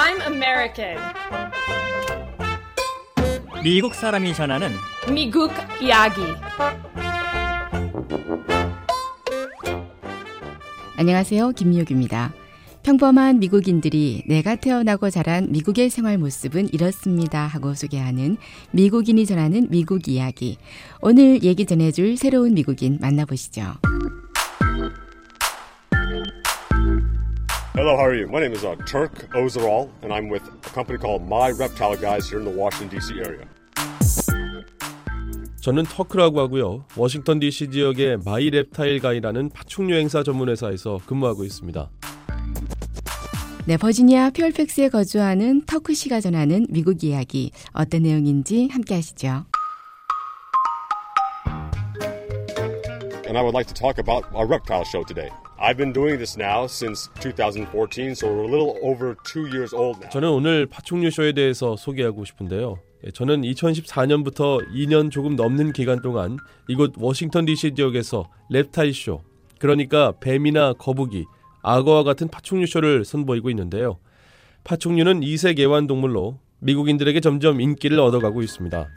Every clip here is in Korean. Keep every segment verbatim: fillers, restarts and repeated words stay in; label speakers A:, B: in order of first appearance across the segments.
A: I'm American.
B: 미국 사람이 전하는
A: 미국 이야기.
C: 안녕하세요. 김미옥입니다. 평범한 미국인들이 내가 태어나고 자란 미국의 생활 모습은 이렇습니다 하고 소개하는 미국인이 전하는 미국 이야기. 오늘 얘기 전해줄 새로운 미국인 만나보시죠.
D: Hello, how are you? My name is uh, Turk Ozeral, and I'm with a company called My Reptile Guys here in the Washington, D C area.
E: 저는 터크라고 하고요. 워싱턴 디씨 지역의 마이 reptile guy라는 파충류 행사 전문 회사에서 근무하고 있습니다.
C: 네, 버지니아 퓨얼팩스에 거주하는 터크 씨가 전하는 미국 이야기. 어떤 내용인지 함께 하시죠.
D: And I would like to talk about our reptile show today. I've been doing this now since twenty fourteen, so we're a little over two years old now.
E: 저는 오늘 파충류 쇼에 대해서 소개하고 싶은데요. 저는 이천십사 년부터 이 년 조금 넘는 기간 동안 이곳 워싱턴 디씨 지역에서 reptile 쇼, 그러니까 뱀이나 거북이, 악어와 같은 파충류 쇼를 선보이고 있는데요. 파충류는 이색 애완동물로 미국인들에게 점점 인기를 얻어가고 있습니다.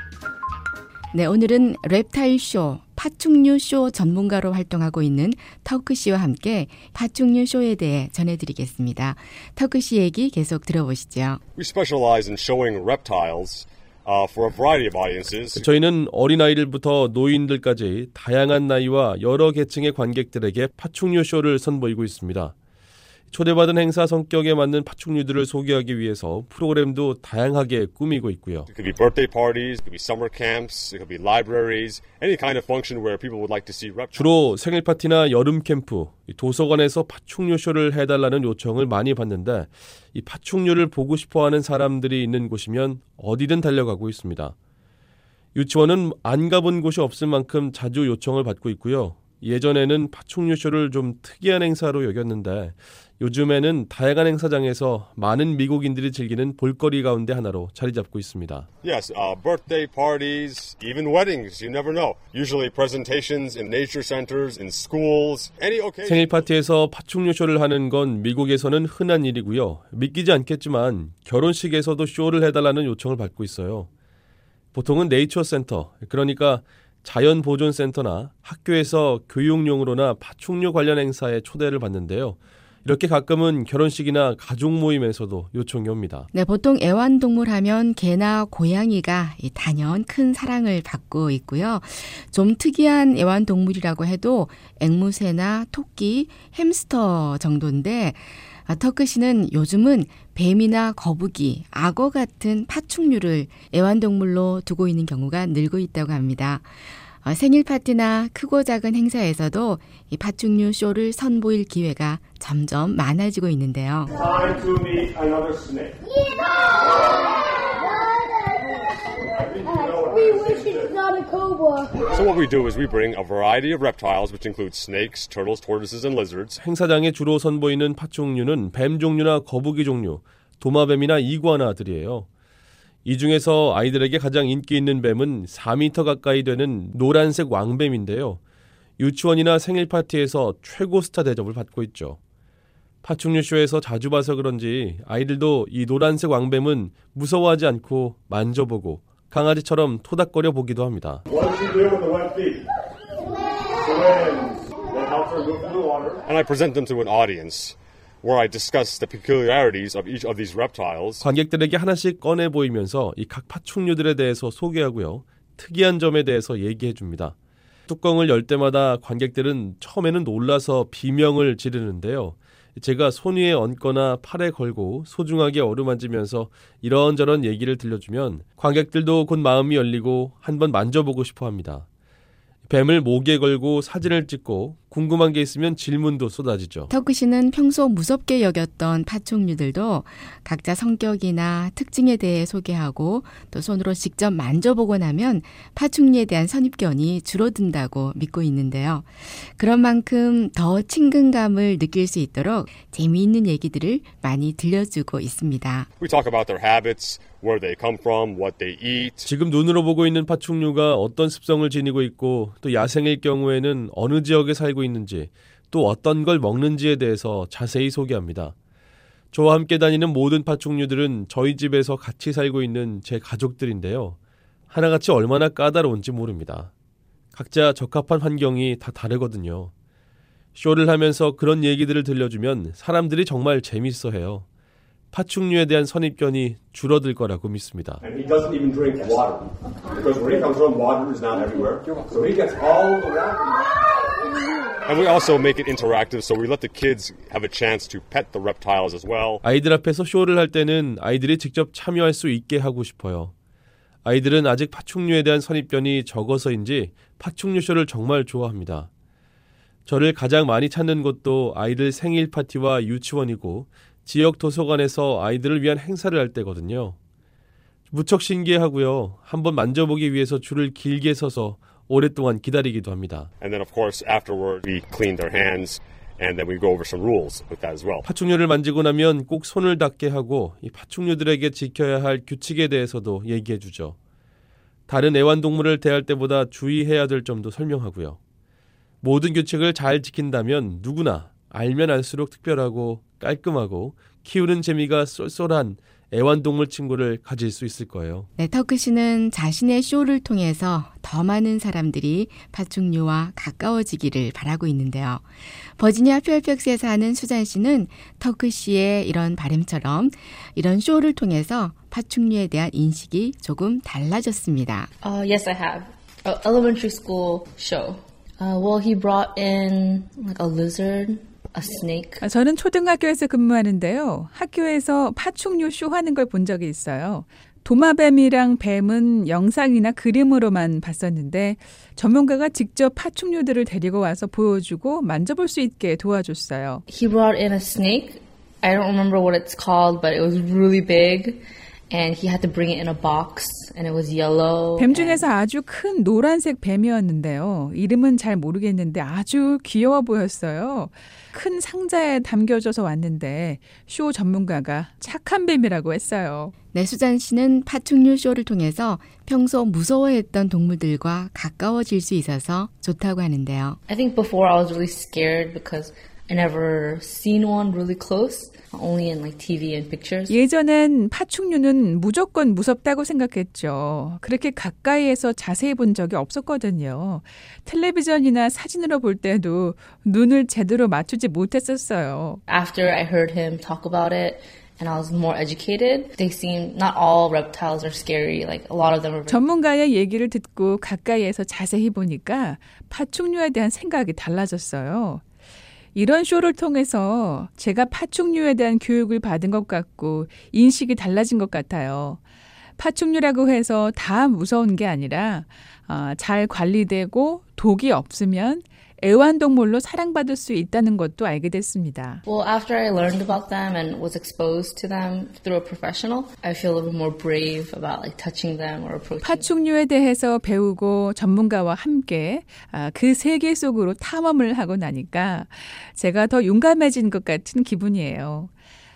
C: 네, 오늘은 reptile 쇼, 파충류 쇼 전문가로 활동하고 있는 터크 씨와 함께 파충류 쇼에 대해 전해드리겠습니다. 터크 씨 얘기 계속 들어보시죠.
D: We specialize in showing reptiles uh, for a variety of audiences.
E: 저희는 어린아이들부터 노인들까지 다양한 나이와 여러 계층의 관객들에게 파충류 쇼를 선보이고 있습니다. 초대받은 행사 성격에 맞는 파충류들을 소개하기 위해서 프로그램도 다양하게 꾸미고 있고요.
D: It could be birthday parties, it could be summer camps, it could be libraries, any kind of function where people would like to see reptiles.
E: 주로 생일 파티나 여름 캠프, 도서관에서 파충류 쇼를 해달라는 요청을 많이 받는데 이 파충류를 보고 싶어하는 사람들이 있는 곳이면 어디든 달려가고 있습니다. 유치원은 안 가본 곳이 없을 만큼 자주 요청을 받고 있고요. 예전에는 파충류 쇼를 좀 특이한 행사로 여겼는데 요즘에는 다양한 행사장에서 많은 미국인들이 즐기는 볼거리 가운데 하나로 자리 잡고 있습니다.
D: Yes, uh, birthday parties, even weddings, you never know. Usually presentations in nature centers, in schools, any occasion.
E: 생일 파티에서 파충류 쇼를 하는 건 미국에서는 흔한 일이고요. 믿기지 않겠지만 결혼식에서도 쇼를 해달라는 요청을 받고 있어요. 보통은 네이처 센터, 그러니까 자연보존센터나 학교에서 교육용으로나 파충류 관련 행사에 초대를 받는데요. 이렇게 가끔은 결혼식이나 가족 모임에서도 요청이 옵니다.
C: 네, 보통 애완동물 하면 개나 고양이가 단연 큰 사랑을 받고 있고요. 좀 특이한 애완동물이라고 해도 앵무새나 토끼, 햄스터 정도인데 터크 씨는 요즘은 뱀이나 거북이, 악어 같은 파충류를 애완동물로 두고 있는 경우가 늘고 있다고 합니다. 어, 생일 파티나 크고 작은 행사에서도 이 파충류 쇼를 선보일 기회가 점점 많아지고 있는데요.
D: Time to meet another snake.
F: We wish it's not a cobra.
D: So what we do is we bring a variety of reptiles, which include snakes, turtles, tortoises, and lizards.
E: 행사장에 주로 선보이는 파충류는 뱀 종류나 거북이 종류, 도마뱀이나 이구아나들이에요. 이 중에서 아이들에게 가장 인기 있는 뱀은 사 미터 가까이 되는 노란색 왕뱀인데요. 유치원이나 생일 파티에서 최고 스타 대접을 받고 있죠. 파충류 쇼에서 자주 봐서 그런지 아이들도 이 노란색 왕뱀은 무서워하지 않고 만져보고 강아지처럼 토닥거려 보기도 합니다.
D: What does he do with the wet feet? Swims. That helps her move through the water. And I present them to an audience where I discuss the peculiarities of each of these reptiles.
E: 관객들에게 하나씩 꺼내 보이면서 이 각 파충류들에 대해서 소개하고요. 특이한 점에 대해서 얘기해 줍니다. 뚜껑을 열 때마다 관객들은 처음에는 놀라서 비명을 지르는데요. 제가 손 위에 얹거나 팔에 걸고 소중하게 어루만지면서 이런저런 얘기를 들려주면 관객들도 곧 마음이 열리고 한번 만져보고 싶어 합니다. 뱀을 목에 걸고 사진을 찍고 궁금한 게 있으면 질문도 쏟아지죠.
C: 터크 씨는 평소 무섭게 여겼던 파충류들도 각자 성격이나 특징에 대해 소개하고 또 손으로 직접 만져보고 나면 파충류에 대한 선입견이 줄어든다고 믿고 있는데요. 그런 만큼 더 친근감을 느낄 수 있도록 재미있는 얘기들을 많이 들려주고 있습니다.
D: We talk about their habits, where they come from, what they eat.
E: 지금 눈으로 보고 있는 파충류가 어떤 습성을 지니고 있고 또 야생일 경우에는 어느 지역에 살고 있는지 또 어떤 걸 먹는지에 대해서 자세히 소개합니다. 저와 함께 다니는 모든 파충류들은 저희 집에서 같이 살고 있는 제 가족들인데요. 하나같이 얼마나 까다로운지 모릅니다. 각자 적합한 환경이 다 다르거든요. 쇼를 하면서 그런 얘기들을 들려주면 사람들이 정말 재밌어해요. 파충류에 대한 선입견이 줄어들 거라고 믿습니다.
D: And he doesn't even drink water because where he comes from, water is not everywhere. So he gets all the water. And we also make it interactive, so we let the kids have a chance to pet the reptiles as well.
E: 아이들 앞에서 쇼를 할 때는 아이들이 직접 참여할 수 있게 하고 싶어요. 아이들은 아직 파충류에 대한 선입견이 적어서인지 파충류 쇼를 정말 좋아합니다. 저를 가장 많이 찾는 곳도 아이들 생일 파티와 유치원이고 지역 도서관에서 아이들을 위한 행사를 할 때거든요. 무척 신기해하고요. 한번 만져보기 위해서 줄을 길게 서서 오랫동안 기다리기도 합니다.
D: And then of course afterward we clean their hands and then we go over some rules with that as well.
E: 파충류를 만지고 나면 꼭 손을 닦게 하고 이 파충류들에게 지켜야 할 규칙에 대해서도 얘기해 주죠. 다른 애완동물을 대할 때보다 주의해야 될 점도 설명하고요. 모든 규칙을 잘 지킨다면 누구나 알면 알수록 특별하고 깔끔하고 키우는 재미가 쏠쏠한 애완동물 친구를 가질 수 있을 거예요.
C: 네, 터크 씨는 자신의 쇼를 통해서 더 많은 사람들이 파충류와 가까워지기를 바라고 있는데요. 버지니아 페어팩스에 사는 수잔 씨는 터크 씨의 이런 바람처럼 이런 쇼를 통해서 파충류에 대한 인식이 조금 달라졌습니다.
G: Uh, yes, I have. A elementary school show. Uh, well, he brought in like a lizard. A snake.
H: 저는 초등학교에서 근무하는데요. 학교에서 파충류 쇼 하는 걸 본 적이 있어요. 도마뱀이랑 뱀은 영상이나 그림으로만 봤었는데 전문가가 직접 파충류들을 데리고 와서 보여주고 만져볼 수 있게 도와줬어요.
G: He brought in a snake. I don't remember what it's called, but it was really big. And he had to bring it in a box, and it was yellow.
H: 뱀 중에서 아주 큰 노란색 뱀이었는데요. 이름은 잘 모르겠는데 아주 귀여워 보였어요. 큰 상자에 담겨져서 왔는데 쇼 전문가가 착한 뱀이라고 했어요.
C: 네, 수잔 씨는 파충류 쇼를 통해서 평소 무서워했던 동물들과 가까워질 수 있어서 좋다고 하는데요.
G: I think before I was really scared because I never seen one really close. Only in like T V and pictures.
H: 예전엔 파충류는 무조건 무섭다고 생각했죠. 그렇게 가까이에서 자세히 본 적이 없었거든요. 텔레비전이나 사진으로 볼 때도 눈을 제대로 맞추지 못했었어요.
G: After I heard him talk about it and I was more educated, they seem not all reptiles are scary. Like a lot of them are.
H: 전문가의 얘기를 듣고 가까이에서 자세히 보니까 파충류에 대한 생각이 달라졌어요. 이런 쇼를 통해서 제가 파충류에 대한 교육을 받은 것 같고 인식이 달라진 것 같아요. 파충류라고 해서 다 무서운 게 아니라 어, 잘 관리되고 독이 없으면 애완동물로 사랑받을 수 있다는 것도 알게 됐습니다.
G: Well, after I learned about them and was exposed to them through a professional, I feel a little more brave about like touching them or approaching.
H: 파충류에 대해서 배우고 전문가와 함께 아, 그 세계 속으로 탐험을 하고 나니까 제가 더 용감해진 것 같은 기분이에요.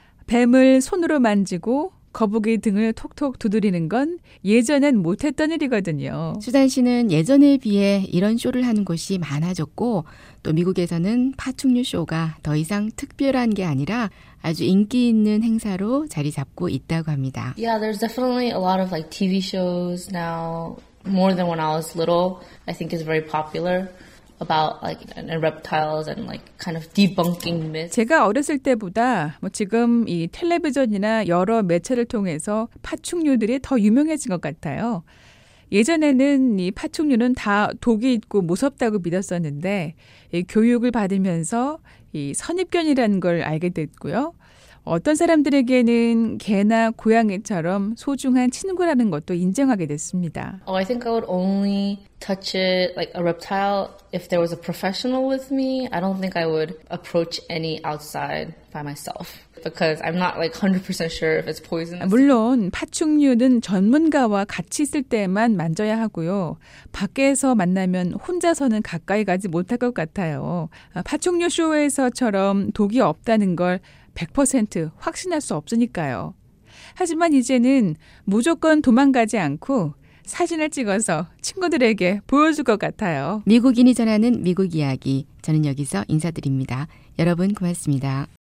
H: 뱀을 손으로 만지고 거북이 등을 톡톡 두드리는 건 예전엔 못했던 일이거든요.
C: 수잔 씨는 예전에 비해 이런 쇼를 하는 곳이 많아졌고 또 미국에서는 파충류 쇼가 더 이상 특별한 게 아니라 아주 인기 있는 행사로 자리 잡고 있다고 합니다.
G: Yeah, there's definitely a lot of like T V shows now, more than when I was little. I think is very popular. About like reptiles and like kind of debunking myths.
H: 제가 어렸을 때보다 뭐 지금 이 텔레비전이나 여러 매체를 통해서 파충류들이 더 유명해진 것 같아요. 예전에는 이 파충류는 다 독이 있고 무섭다고 믿었었는데 이 교육을 받으면서 이 선입견이라는 걸 알게 됐고요. 어떤 사람들에게는 개나 고양이처럼 소중한 친구라는 것도 인정하게 됐습니다.
G: Oh, I think I would only touch it like a reptile if there was a professional with me. I don't think I would approach any outside by myself because I'm not like one hundred percent sure if it's poisonous.
H: 물론 파충류는 전문가와 같이 있을 때만 만져야 하고요. 밖에서 만나면 혼자서는 가까이 가지 못할 것 같아요. 파충류 쇼에서처럼 독이 없다는 걸 백 퍼센트 확신할 수 없으니까요. 하지만 이제는 무조건 도망가지 않고 사진을 찍어서 친구들에게 보여줄 것 같아요.
C: 미국인이 전하는 미국 이야기. 저는 여기서 인사드립니다. 여러분 고맙습니다.